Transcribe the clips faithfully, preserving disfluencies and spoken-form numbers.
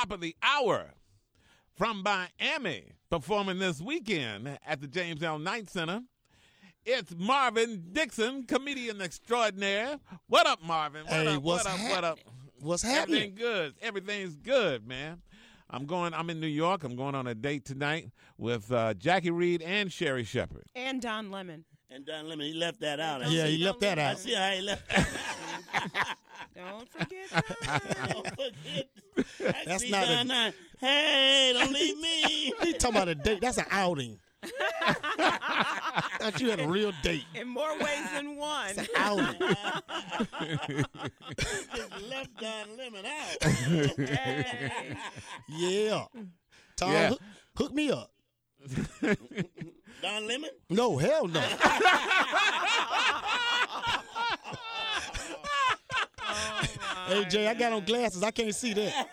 top of the hour from Miami, performing this weekend at the James L. Knight Center. It's Marvin Dixon, comedian extraordinaire. What up, Marvin? What hey, up, what's what up, hap- what up? What's happening? Everything good. Everything's good, man. I'm going, I'm in New York. I'm going on a date tonight with uh, Jackie Reed and Sherry Shepherd. And Don Lemon. And Don Lemon, he left that out. I Yeah, see. he left that I out. see how he left that Don't forget that. Don't forget. I That's see not a- Don now. Hey, don't leave me. He talking about a date. That's an outing. Thought you had a real date. In more ways than one. It's an outing. Just left Don Lemon out. Hey. Yeah. Tom, Yeah. Hook, hook me up. Don Lemon? No, hell no. Hey, Jay, I got on glasses. I can't see that.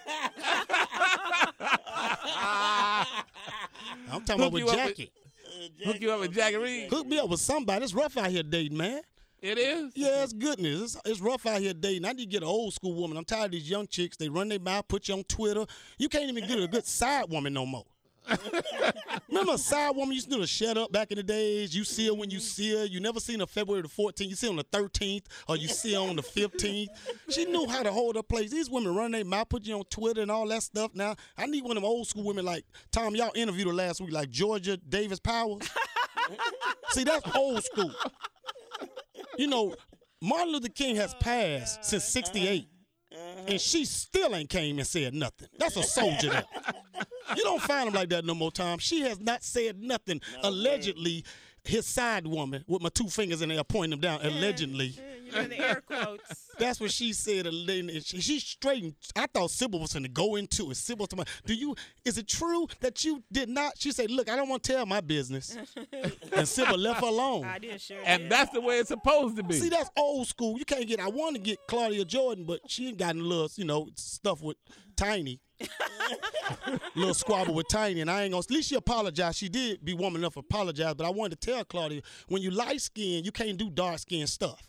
I'm talking about Hook with you up Jackie. Uh, Hook you up with Jackie Reed. Hook me up with somebody. It's rough out here dating, man. It is? Yeah, it's goodness. It's, it's rough out here dating. I need to get an old school woman. I'm tired of these young chicks. They run their mouth, put you on Twitter. You can't even get a good side woman no more. Remember a side woman used to do the shut up back in the days? You see her when you see her. You never seen her February the fourteenth. You see her on the thirteenth or you see her on the fifteenth. She knew how to hold her place. These women run their mouth, put you on Twitter and all that stuff. Now, I need one of them old school women like, Tom, y'all interviewed her last week, like Georgia Davis Powers. See, that's old school. You know, Martin Luther King has passed since sixty-eight, and she still ain't came and said nothing. That's a soldier there. You don't find him like that no more, Tom. She has not said nothing. Allegedly, his side woman, with my two fingers in there pointing him down, allegedly. You're in the air quotes. That's what she said. And she, she straightened. I thought Sybil was going to go into it. Sybil told me, do you, is it true that you did not? She said, look, I don't want to tell my business. And Sybil left her alone. I did sure And did. that's the way it's supposed to be. See, that's old school. You can't get, I want to get Claudia Jordan, but she ain't got a little, you know, stuff with Tiny. Little squabble with Tiny, and I ain't gonna. At least she apologized. She did be woman enough to apologize, but I wanted to tell Claudia, when you light skin, you can't do dark skin stuff.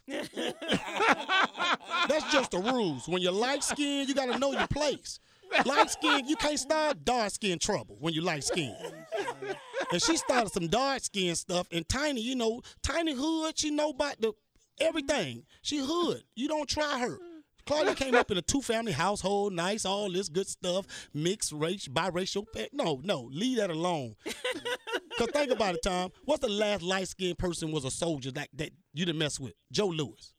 That's just the rules. When you're light skin, you gotta know your place. Light skin, you can't start dark skin trouble when you light skin. And she started some dark skin stuff, and Tiny, you know, Tiny hood, she know about the everything. She hood. You don't try her. Claudia came up in a two-family household, nice, all this good stuff, mixed race, biracial. No, no, leave that alone. Because think about it, Tom. What's the last light-skinned person was a soldier that, that you didn't mess with? Joe Louis.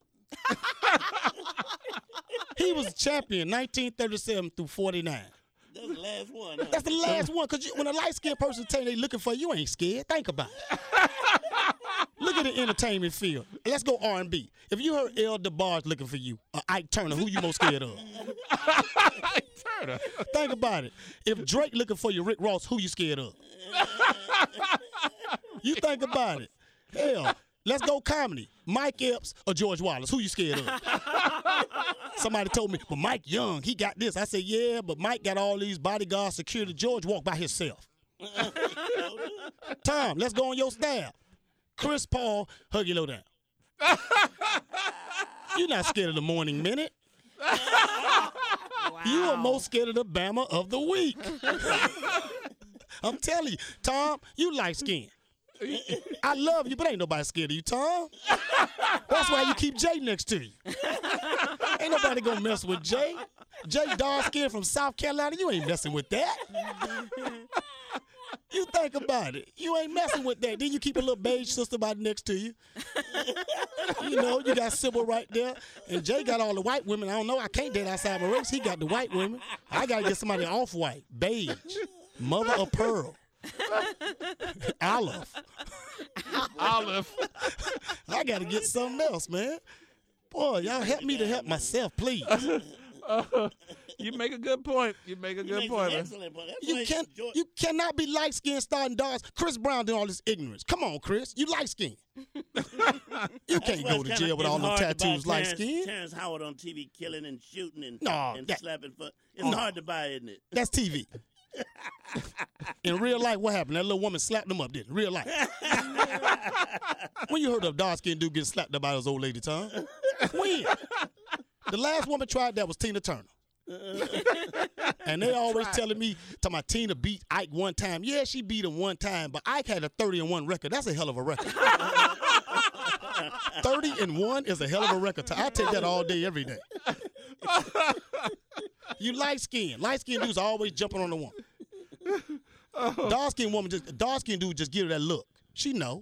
He was a champion, nineteen thirty-seven through forty-nine. That's the last one. Huh? That's the last one, because when a light-skinned person tell you they looking for you, you ain't scared. Think about it. Look at the entertainment field. Let's go R and B. If you heard El DeBarge looking for you, or Ike Turner, who you most scared of? Ike Turner. Think about it. If Drake looking for you, Rick Ross, who you scared of? You think about it. Hell, let's go comedy. Mike Epps or George Wallace, who you scared of? Somebody told me, but Mike Young, he got this. I said, yeah, but Mike got all these bodyguards, security. George walked by himself. Tom, let's go on your staff. Chris Paul, hug your low down. You're not scared of the Morning Minute. Wow. You are most scared of the Bama of the week. I'm telling you, Tom, you light skin. I love you, but ain't nobody scared of you, Tom. That's why you keep Jay next to you. Ain't nobody gonna mess with Jay. Jay dark skin from South Carolina, you ain't messing with that. You think about it. You ain't messing with that. Then you keep a little beige sister by next to you. You know, you got Sybil right there. And Jay got all the white women. I don't know. I can't date outside my race. He got the white women. I got to get somebody off-white, beige, mother of pearl, olive. Olive. I got to get something else, man. Boy, y'all help me to help myself, please. Uh, you make a good point. You make a You good make point. an man. excellent point. That's You why can George- you cannot be light skinned starting dogs. Chris Brown doing all this ignorance. Come on, Chris. You light skinned. You That's can't why go it's to kinda- jail with it's all them hard to buy tattoos light Terrence- skinned. Terrence Howard on T V killing and shooting and, No, and that- slapping. For, it's Oh. hard to buy, isn't it? That's T V. In real life, what happened? That little woman slapped him up, didn't it? Real life. When you heard of a dark skinned dude getting slapped up by his old lady, Tom? When? The last woman tried that was Tina Turner. And they always telling me, to my Tina beat Ike one time. Yeah, she beat him one time, but Ike had a thirty and one record. That's a hell of a record. thirty and one is a hell of a record. I take that all day, every day. You light skin. Light skin dudes always jumping on the woman. Dark skin woman just dark skin dude just give her that look. She know.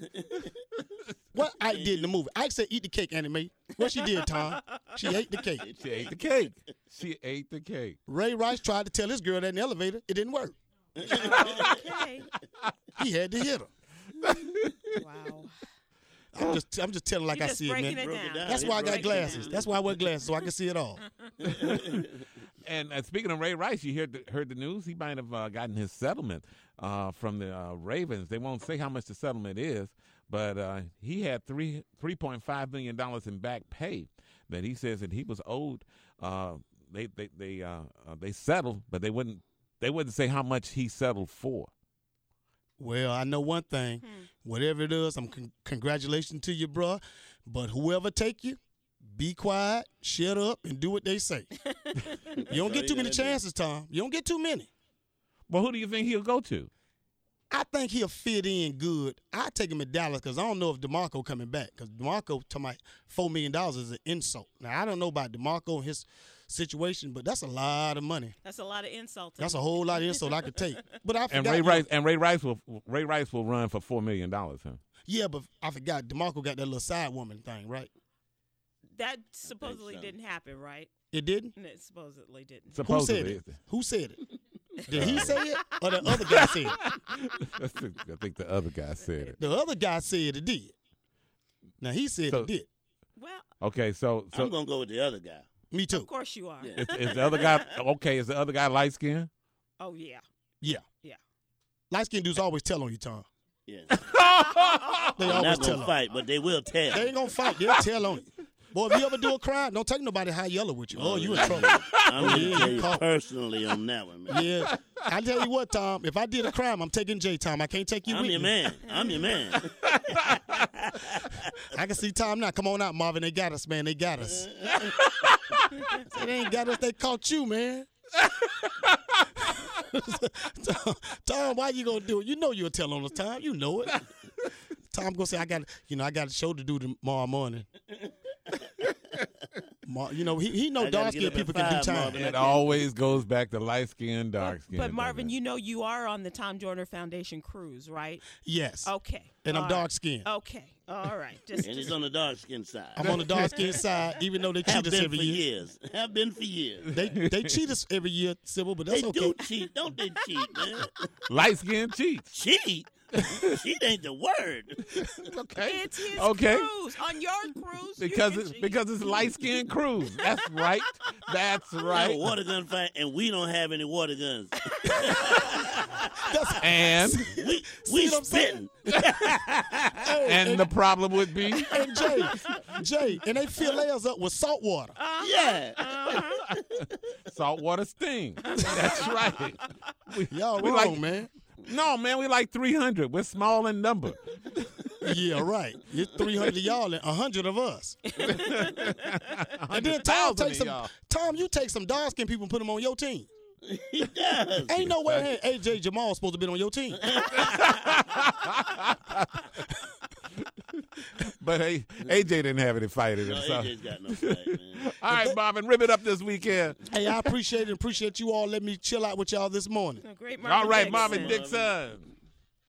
What Ike did in the movie. Ike said eat the cake, Anime. What she did, Tom? She ate the cake. She ate the cake. She ate the cake. Ray Rice tried to tell his girl that in the elevator. It didn't work. Okay. He had to hit her. Wow. I'm just I'm just telling like You're I just see it, breaking man. it Broke it down. down. That's why I got Breaking it glasses. down. That's why I wear glasses, so I can see it all. And uh, speaking of Ray Rice, you heard the, heard the news. He might have uh, gotten his settlement uh, from the uh, Ravens. They won't say how much the settlement is, but uh, he had three three point five million dollars in back pay that he says that he was owed. Uh, they they they uh, uh, they settled, but they wouldn't they wouldn't say how much he settled for. Well, I know one thing. Hmm. Whatever it is, I'm con- congratulations to you, bruh. But whoever take you, be quiet, shut up, and do what they say. You don't get too many chances, Tom. You don't get too many. Well, who do you think he'll go to? I think he'll fit in good. I take him to Dallas because I don't know if DeMarco coming back. Because DeMarco to my four million dollars is an insult. Now I don't know about DeMarco and his situation, but that's a lot of money. That's a lot of insulting. That's a whole lot of insult I could take. But I And forgot. Ray Rice and Ray Rice will Ray Rice will run for four million dollars. Huh? Yeah, but I forgot. DeMarco got that little side woman thing, right? That supposedly so. didn't happen, right? It didn't. And it supposedly didn't. Who said Supposedly, it? Who said it? Did he say it or the other guy said it? I think the other guy said it. The other guy said it did. Now he said So- it did. Well, Okay, so so I'm gonna go with the other guy. Me too. of course you are. Yeah. is, is the other guy okay? Is the other guy light skinned? Oh yeah. Yeah. Yeah. Light skinned dudes always tell on you, Tom. Yeah. They They're always not tell gonna on. fight, but they will tell. They ain't gonna fight. They'll tell on you. Boy, if you ever do a crime, don't take nobody high yellow with you. Oh, you in trouble. I'm gonna Yeah, tell you you caught. personally on that one, man. Yeah. I tell you what, Tom, if I did a crime, I'm taking J Tom. I can't take you I'm with your me. man. I'm your man. I can see Tom now. Come on out, Marvin. They got us, man. They got us. They ain't got us. They caught you, man. Tom, Tom, why you gonna do it? You know you'll tell on us, Tom. You know it. Tom gonna say, I got, you know, I got a show to do tomorrow morning. Mar- you know, he he know I gotta dark get skinned up at people can do five, time. Marvin. It always goes back to light skin, dark skin. But Marvin, you know you are on the Tom Joyner Foundation cruise, right? Yes. Okay. And I'm All dark right. skinned. Okay. All right. Just, And just it's on the dark skin side. I'm on the dark skinned side, even though they Have cheat us been every for year. years. Have been for years. They they cheat us every year, Sybil, but that's They okay. do cheat, don't they? Cheat, man. light skin cheats. Cheat. Cheat ain't the word. Okay, it's his okay. cruise. On your cruise. you Because can it's cheat. because it's light skin cruise. That's right. That's We have right. a water gun fight, and we don't have any water guns. That's- And We we what I'm saying? spitting. Hey, and the problem would be and Jay, Jay, and they fill theirs up with salt water. Yeah. Uh-huh. saltwater sting. That's right. We, Y'all we wrong, like, man. No, man, we like three hundred. We're small in number. Yeah, right. It's three hundred of y'all and one hundred of us. And then Tom one hundred thousand take of some. y'all. Tom, you take some dark skinned people and put them on your team. He does. Ain't no way A J Jamal supposed to be on your team. But hey, A J didn't have any fight in No, him. So. A J's got no fight, man. All right, Marvin, rip it up this weekend. Hey, I appreciate it. Appreciate you all. Let me chill out with y'all this morning. Great Marvin All right, Dixon. Marvin Dixon.